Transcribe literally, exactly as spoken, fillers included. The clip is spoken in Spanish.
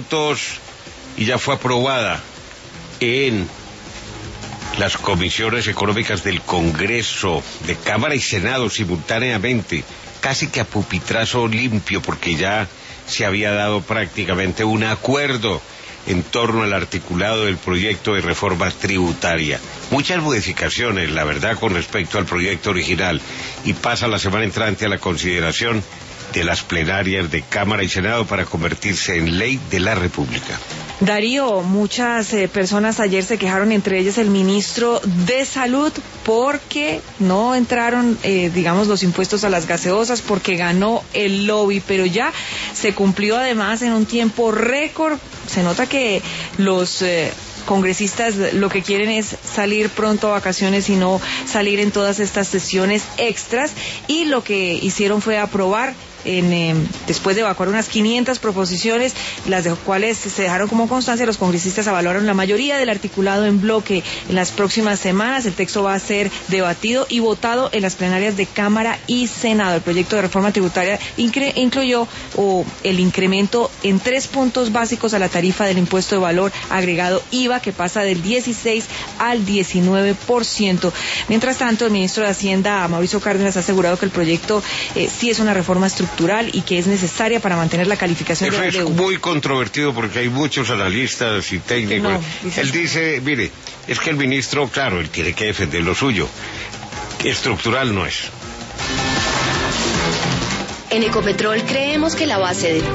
votos y ya fue aprobada en las comisiones económicas del Congreso, de Cámara y Senado simultáneamente, casi que a pupitrazo limpio, porque ya se había dado prácticamente un acuerdo en torno al articulado del proyecto de reforma tributaria. Muchas modificaciones, la verdad, con respecto al proyecto original, y pasa la semana entrante a la consideración de las plenarias de Cámara y Senado para convertirse en ley de la República. Darío, muchas eh, personas ayer se quejaron, entre ellas el ministro de Salud, porque no entraron, eh, digamos, los impuestos a las gaseosas, porque ganó el lobby, pero ya se cumplió además en un tiempo récord. Se nota que los eh, congresistas lo que quieren es salir pronto a vacaciones y no salir en todas estas sesiones extras, y lo que hicieron fue aprobar En, eh, después de evacuar unas quinientas proposiciones, las de cuales se dejaron como constancia, los congresistas avalaron la mayoría del articulado en bloque. En las próximas semanas el texto va a ser debatido y votado en las plenarias de Cámara y Senado. El proyecto de reforma tributaria incre- incluyó oh, el incremento en tres puntos básicos a la tarifa del impuesto de valor agregado I V A, que pasa del dieciséis al diecinueve por ciento. Mientras tanto, el ministro de Hacienda, Mauricio Cárdenas, ha asegurado que el proyecto eh, sí es una reforma estructural y que es necesaria para mantener la calificación Eso de la deuda. es muy controvertido porque hay muchos analistas y técnicos. No, dice él eso. dice, mire, es que el ministro, claro, él tiene que defender lo suyo. Estructural no es. En Ecopetrol creemos que la base de